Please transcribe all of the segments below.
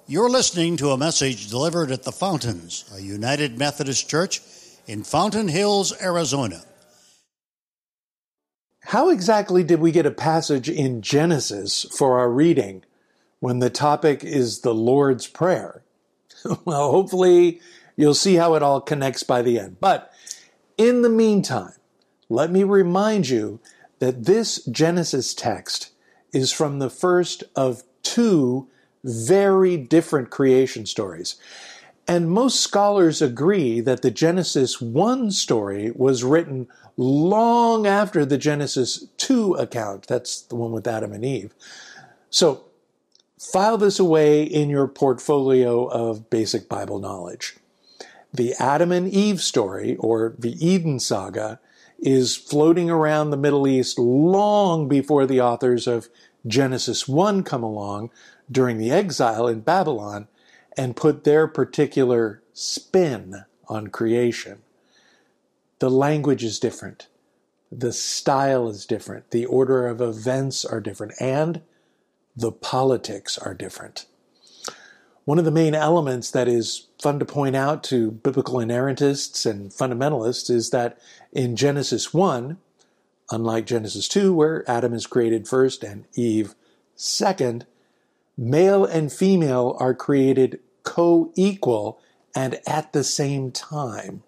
You're listening to a message delivered at the Fountains, a United Methodist Church in Fountain Hills, Arizona. How exactly did we get a passage in Genesis for our reading when the topic is the Lord's Prayer? Well, hopefully you'll see how it all connects by the end. But in the meantime, let me remind you that this Genesis text is from the first of two very different creation stories. And most scholars agree that the Genesis 1 story was written long after the Genesis 2 account. That's the one with Adam and Eve. So file this away in your portfolio of basic Bible knowledge. The Adam and Eve story, or the Eden saga, is floating around the Middle East long before the authors of Genesis 1 come along during the exile in Babylon and put their particular spin on creation. The language is different. The style is different. The order of events are different. And the politics are different. One of the main elements that is fun to point out to biblical inerrantists and fundamentalists is that in Genesis 1, unlike Genesis 2, where Adam is created first and Eve second, male and female are created co-equal and at the same time.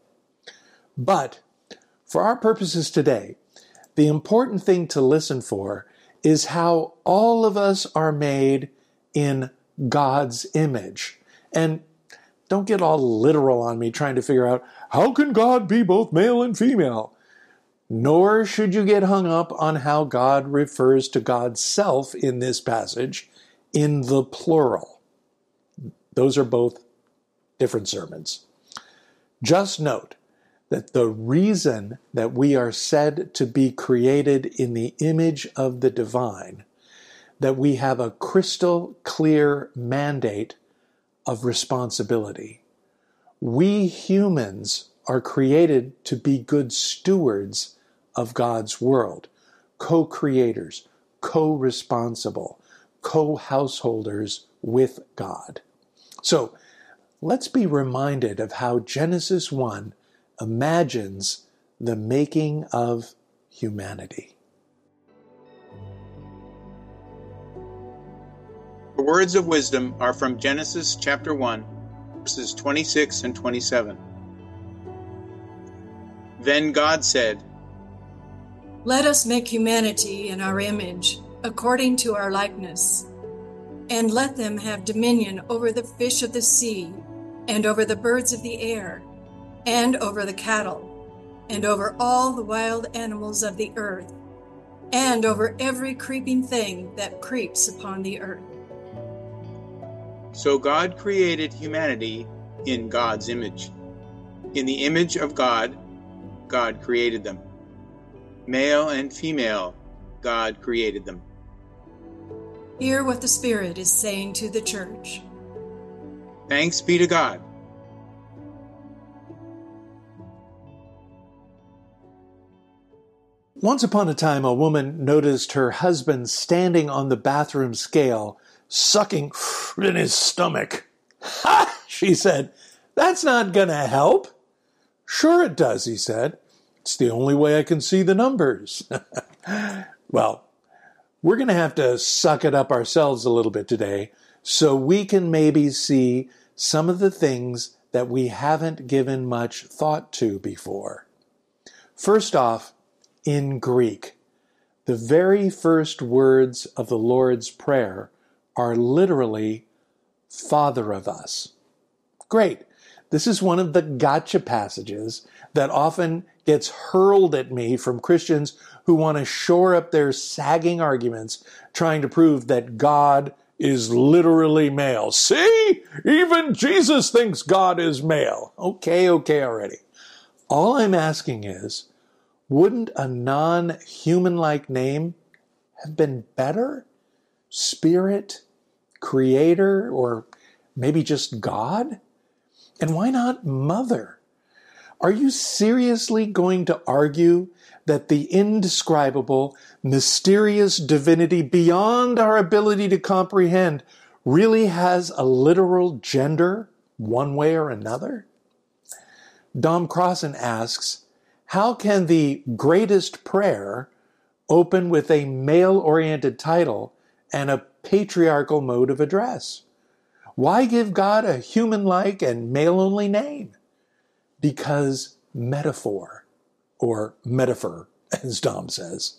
But for our purposes today, the important thing to listen for is how all of us are made in God's image. And don't get all literal on me trying to figure out, how can God be both male and female? Nor should you get hung up on how God refers to God's self in this passage in the plural. Those are both different sermons. Just note that the reason that we are said to be created in the image of the divine, that we have a crystal clear mandate of responsibility. We humans are created to be good stewards of God's world, co-creators, co-responsible, co-householders with God. So let's be reminded of how Genesis 1 imagines the making of humanity. The words of wisdom are from Genesis chapter 1, verses 26 and 27. Then God said, "Let us make humanity in our image, according to our likeness, and let them have dominion over the fish of the sea, and over the birds of the air, and over the cattle, and over all the wild animals of the earth, and over every creeping thing that creeps upon the earth." So God created humanity in God's image. In the image of God, God created them. Male and female, God created them. Hear what the Spirit is saying to the church. Thanks be to God. Once upon a time, a woman noticed her husband standing on the bathroom scale, sucking in his stomach. "Ha!" she said. "That's not gonna help." "Sure it does," he said. "It's the only way I can see the numbers." Well, we're going to have to suck it up ourselves a little bit today so we can maybe see some of the things that we haven't given much thought to before. First off, in Greek, the very first words of the Lord's Prayer are literally, "Father of us." Great. This is one of the gotcha passages that often gets hurled at me from Christians who want to shore up their sagging arguments, trying to prove that God is literally male. See? Even Jesus thinks God is male. Okay already. All I'm asking is, wouldn't a non-human-like name have been better? Spirit, Creator, or maybe just God? And why not Mother? Are you seriously going to argue that the indescribable, mysterious divinity beyond our ability to comprehend really has a literal gender one way or another? Dom Crossan asks, how can the greatest prayer open with a male-oriented title and a patriarchal mode of address? Why give God a human-like and male-only name? Because metaphor, or metaphor, as Dom says.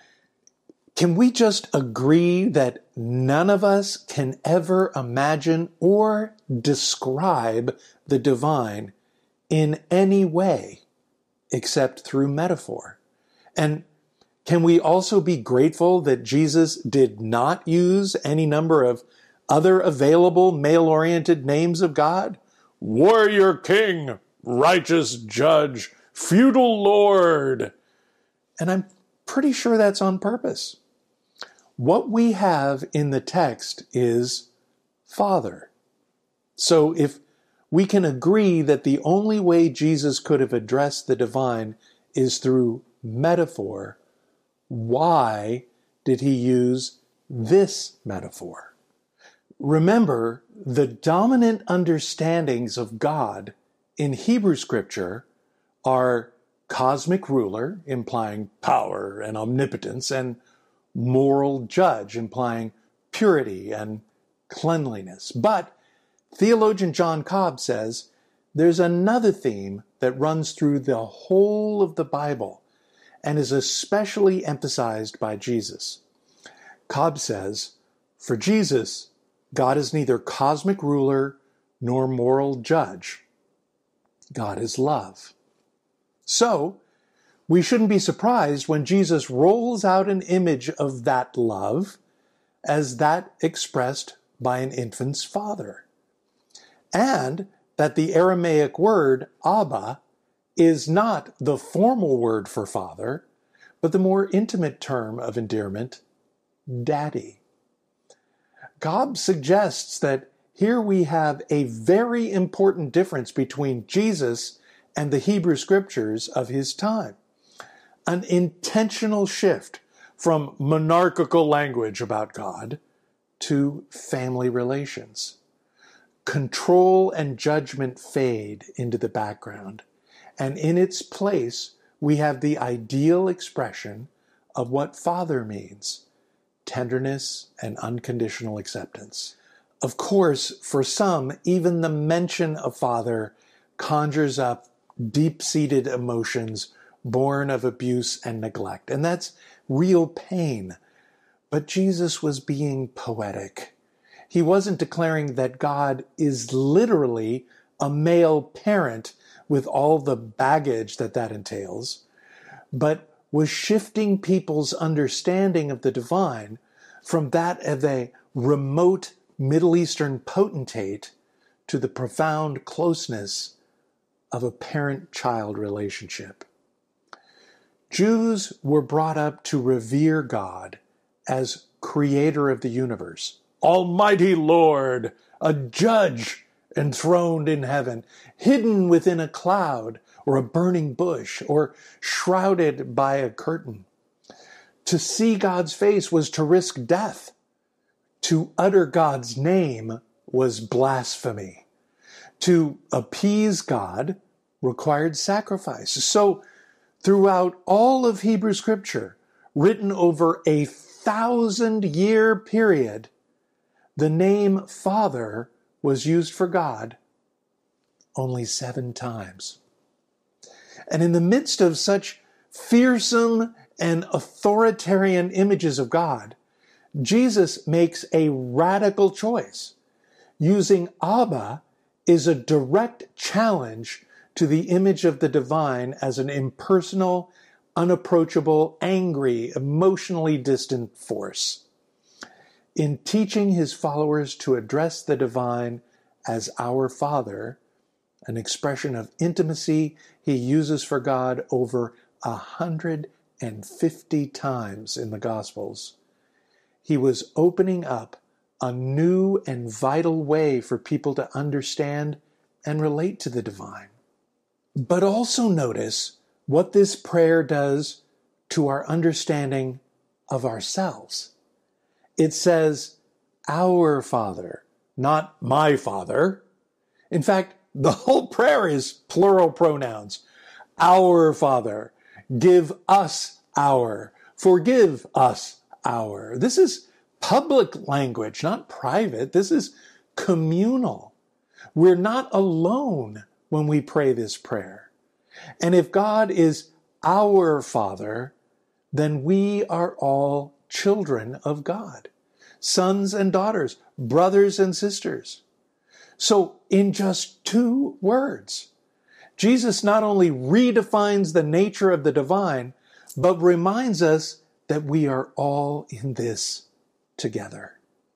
Can we just agree that none of us can ever imagine or describe the divine in any way except through metaphor? And can we also be grateful that Jesus did not use any number of other available male-oriented names of God? Warrior King, righteous judge, feudal lord. And I'm pretty sure that's on purpose. What we have in the text is Father. So if we can agree that the only way Jesus could have addressed the divine is through metaphor, why did he use this metaphor? Remember, the dominant understandings of God in Hebrew scripture are cosmic ruler, implying power and omnipotence, and moral judge, implying purity and cleanliness. But theologian John Cobb says there's another theme that runs through the whole of the Bible and is especially emphasized by Jesus. Cobb says, for Jesus, God is neither cosmic ruler nor moral judge. God is love. So, we shouldn't be surprised when Jesus rolls out an image of that love as that expressed by an infant's father. And that the Aramaic word Abba is not the formal word for father, but the more intimate term of endearment, daddy. Cobb suggests that here we have a very important difference between Jesus and the Hebrew scriptures of his time. An intentional shift from monarchical language about God to family relations. Control and judgment fade into the background, and in its place we have the ideal expression of what father means, tenderness and unconditional acceptance. Of course, for some, even the mention of father conjures up deep-seated emotions born of abuse and neglect, and that's real pain. But Jesus was being poetic. He wasn't declaring that God is literally a male parent with all the baggage that entails, but was shifting people's understanding of the divine from that of a remote Middle Eastern potentate to the profound closeness of a parent-child relationship. Jews were brought up to revere God as creator of the universe, Almighty Lord, a judge enthroned in heaven, hidden within a cloud or a burning bush, or shrouded by a curtain. To see God's face was to risk death. To utter God's name was blasphemy. To appease God required sacrifice. So, throughout all of Hebrew scripture, written over a 1,000-year period, the name Father was used for God only 7 times. And in the midst of such fearsome and authoritarian images of God, Jesus makes a radical choice. Using Abba is a direct challenge to the image of the divine as an impersonal, unapproachable, angry, emotionally distant force. In teaching his followers to address the divine as our Father, an expression of intimacy he uses for God over 150 times in the Gospels, he was opening up a new and vital way for people to understand and relate to the divine. But also notice what this prayer does to our understanding of ourselves. It says, our Father, not my Father. In fact, the whole prayer is plural pronouns. Our Father, give us our, forgive us our. This is public language, not private. This is communal. We're not alone when we pray this prayer. And if God is our Father, then we are all children of God, sons and daughters, brothers and sisters. So in just 2 words, Jesus not only redefines the nature of the divine, but reminds us that we are all in this together.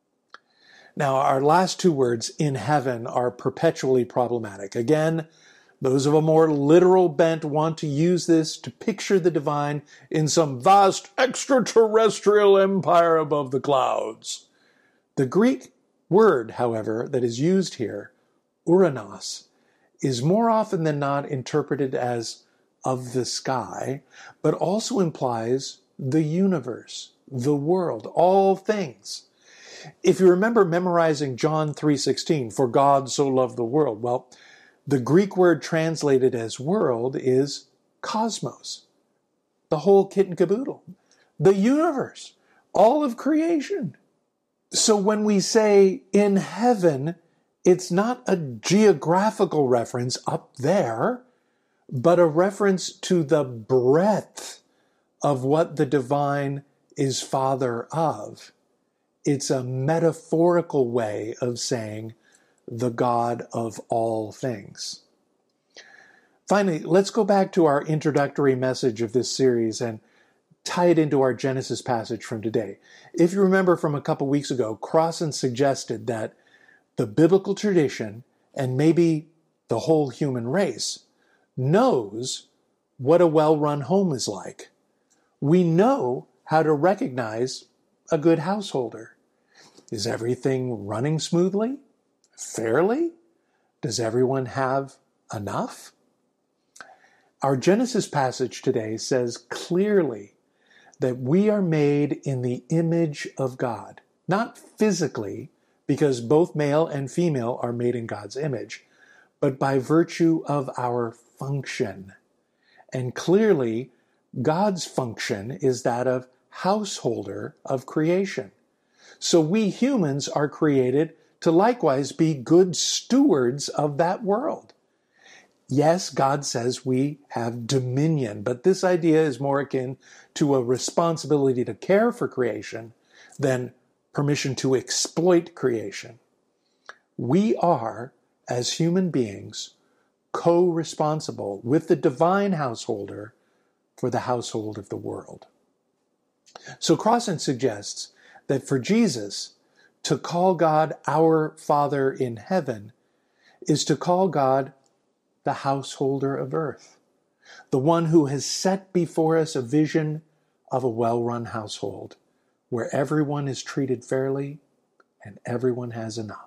Now, our last 2 words, in heaven, are perpetually problematic. Again, those of a more literal bent want to use this to picture the divine in some vast extraterrestrial empire above the clouds. The Greek word, however, that is used here, uranos, is more often than not interpreted as of the sky, but also implies the universe, the world, all things. If you remember memorizing John 3:16, for God so loved the world, well, the Greek word translated as world is cosmos, the whole kit and caboodle, the universe, all of creation. So when we say in heaven, it's not a geographical reference up there, but a reference to the breadth of what the divine is Father of. It's a metaphorical way of saying the God of all things. Finally, let's go back to our introductory message of this series and tie it into our Genesis passage from today. If you remember from a couple weeks ago, Crossan suggested that the biblical tradition, and maybe the whole human race, knows what a well-run home is like. We know how to recognize a good householder. Is everything running smoothly? Fairly? Does everyone have enough? Our Genesis passage today says clearly that we are made in the image of God. Not physically, because both male and female are made in God's image, but by virtue of our function. And clearly, God's function is that of householder of creation. So we humans are created to likewise be good stewards of that world. Yes, God says we have dominion, but this idea is more akin to a responsibility to care for creation than permission to exploit creation. We are, as human beings, co-responsible with the divine householder for the household of the world. So Crossan suggests that for Jesus, to call God our Father in heaven is to call God the householder of earth, the one who has set before us a vision of a well-run household where everyone is treated fairly and everyone has enough.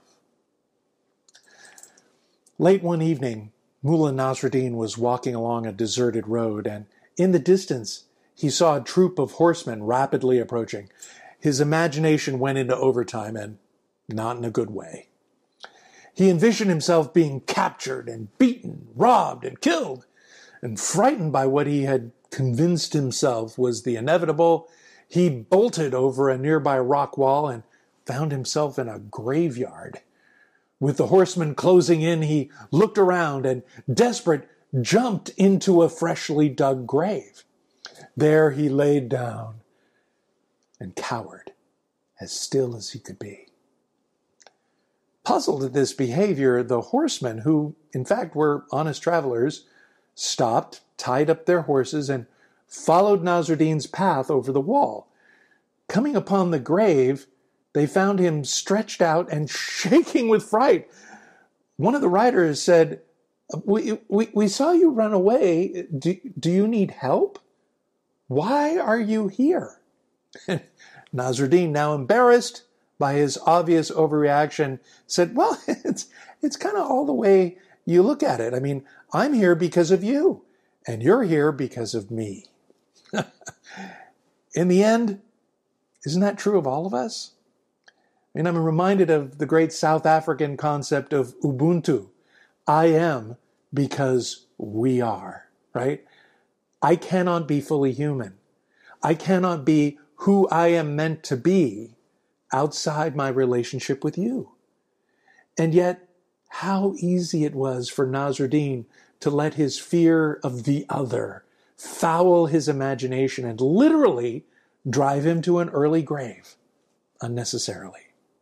Late one evening, Mullah Nasruddin was walking along a deserted road, and in the distance he saw a troop of horsemen rapidly approaching. His imagination went into overtime, and not in a good way. He envisioned himself being captured and beaten, robbed and killed, and frightened by what he had convinced himself was the inevitable, he bolted over a nearby rock wall and found himself in a graveyard. With the horsemen closing in, he looked around and, desperate, jumped into a freshly dug grave. There he laid down and cowered, as still as he could be. Puzzled at this behavior, the horsemen, who in fact were honest travelers, stopped, tied up their horses, and followed Nasruddin's path over the wall. Coming upon the grave, they found him stretched out and shaking with fright. One of the riders said, we saw you run away. Do you need help? Why are you here? Nasruddin, now embarrassed by his obvious overreaction, said, well, it's kind of all the way you look at it. I mean, I'm here because of you, and you're here because of me. In the end, isn't that true of all of us? And I'm reminded of the great South African concept of Ubuntu. I am because we are, right? I cannot be fully human. I cannot be who I am meant to be outside my relationship with you. And yet, how easy it was for Nasruddin to let his fear of the other foul his imagination and literally drive him to an early grave unnecessarily.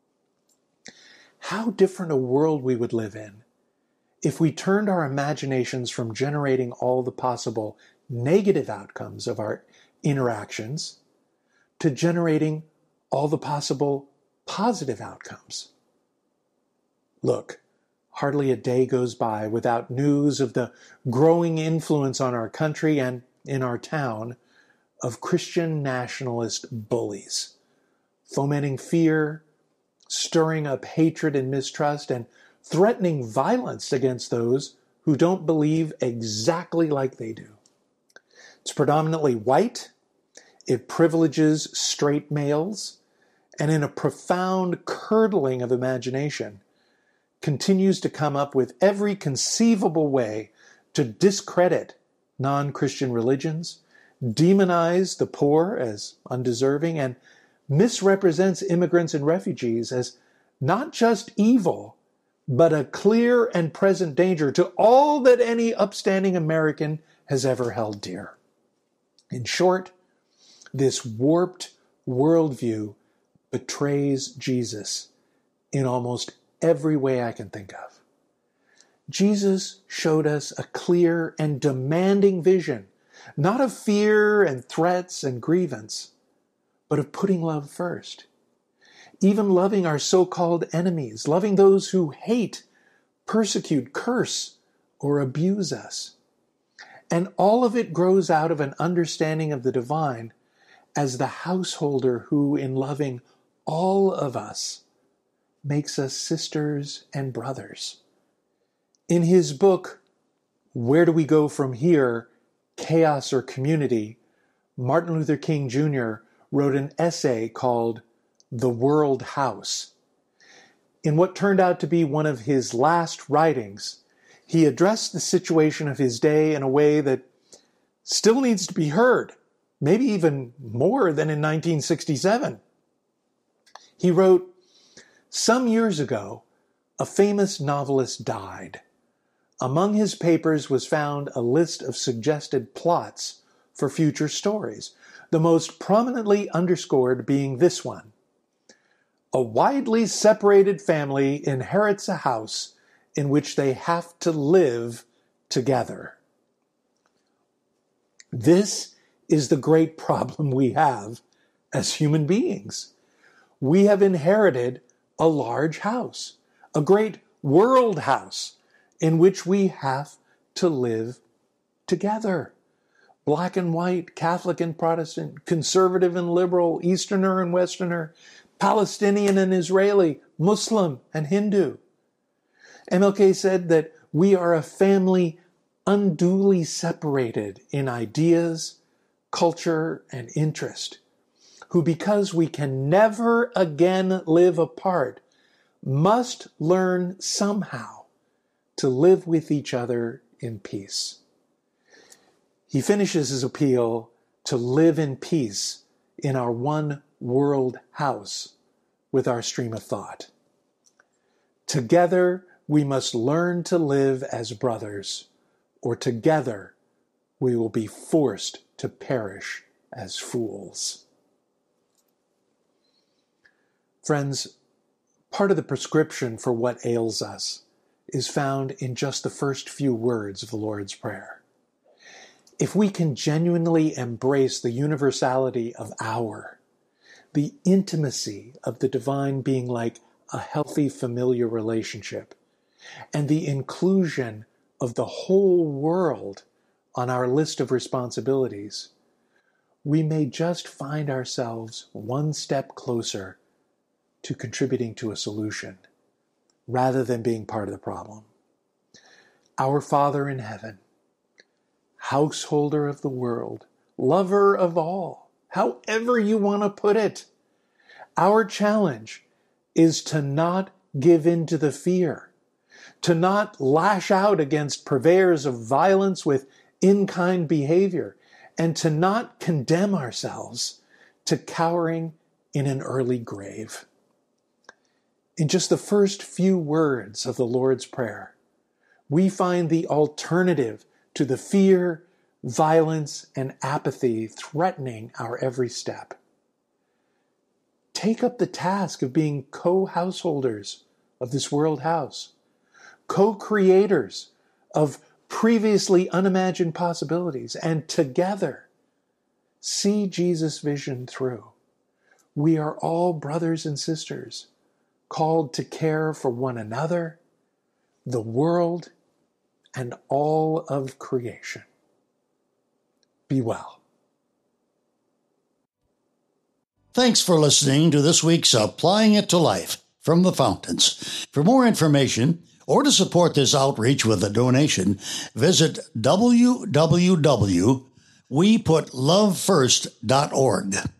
How different a world we would live in if we turned our imaginations from generating all the possible negative outcomes of our interactions to generating all the possible positive outcomes. Look, hardly a day goes by without news of the growing influence on our country and in our town of Christian nationalist bullies, fomenting fear, stirring up hatred and mistrust, and threatening violence against those who don't believe exactly like they do. It's predominantly white, it privileges straight males, and in a profound curdling of imagination, continues to come up with every conceivable way to discredit non-Christian religions, demonize the poor as undeserving, and misrepresents immigrants and refugees as not just evil, but a clear and present danger to all that any upstanding American has ever held dear. In short, this warped worldview betrays Jesus in almost every way I can think of. Jesus showed us a clear and demanding vision, not of fear and threats and grievance, but of putting love first. Even loving our so-called enemies, loving those who hate, persecute, curse, or abuse us. And all of it grows out of an understanding of the divine as the householder who, in loving all of us, makes us sisters and brothers. In his book, Where Do We Go From Here? Chaos or Community, Martin Luther King Jr. wrote an essay called The World House. In what turned out to be one of his last writings, he addressed the situation of his day in a way that still needs to be heard, maybe even more than in 1967. He wrote, "Some years ago, a famous novelist died. Among his papers was found a list of suggested plots for future stories, the most prominently underscored being this one. A widely separated family inherits a house in which they have to live together." This is the great problem we have as human beings. We have inherited a large house, a great world house, in which we have to live together. Black and white, Catholic and Protestant, conservative and liberal, Easterner and Westerner, Palestinian and Israeli, Muslim and Hindu. MLK said that we are a family unduly separated in ideas, culture, and interest, who, because we can never again live apart, must learn somehow to live with each other in peace. He finishes his appeal to live in peace in our one world house with our stream of thought. Together, we must learn to live as brothers, or together we will be forced to perish as fools. Friends, part of the prescription for what ails us is found in just the first few words of the Lord's Prayer. If we can genuinely embrace the universality of the intimacy of the divine being like a healthy familiar relationship, and the inclusion of the whole world on our list of responsibilities, we may just find ourselves one step closer to contributing to a solution, rather than being part of the problem. Our Father in heaven, householder of the world, lover of all, however you want to put it, our challenge is to not give in to the fear, to not lash out against purveyors of violence with in-kind behavior, and to not condemn ourselves to cowering in an early grave. In just the first few words of the Lord's Prayer, we find the alternative to the fear, violence, and apathy threatening our every step. Take up the task of being co-householders of this world house, co-creators of previously unimagined possibilities, and together see Jesus' vision through. We are all brothers and sisters, called to care for one another, the world, and all of creation. Be well. Thanks for listening to this week's Applying It to Life from the Fountains. For more information or to support this outreach with a donation, visit www.weputlovefirst.org.